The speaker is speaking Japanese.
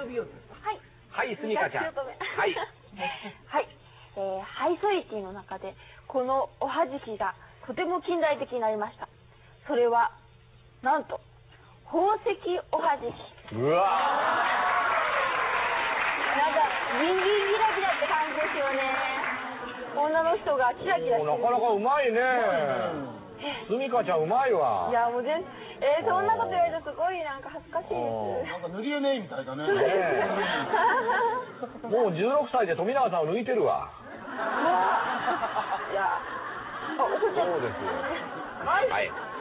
呼びようですか。 はい、すみかちゃん。はい。 はい。ハイソリティの中で、このおはじきがとても近代的になりました。それは、なんと、宝石おはじき。 うわなんか、ギンギンギラギラって感じですよね。女の人がキラキラしてる。 なかなかうまいね。すみかちゃんうまいわ。 いや、もうそんなこと言われるとすごいなんか恥ずかしいです。 なんか塗り絵ねみたいだね。 もう16歳で富永さんを抜いてるわ。 いや、 そうですよ。はい。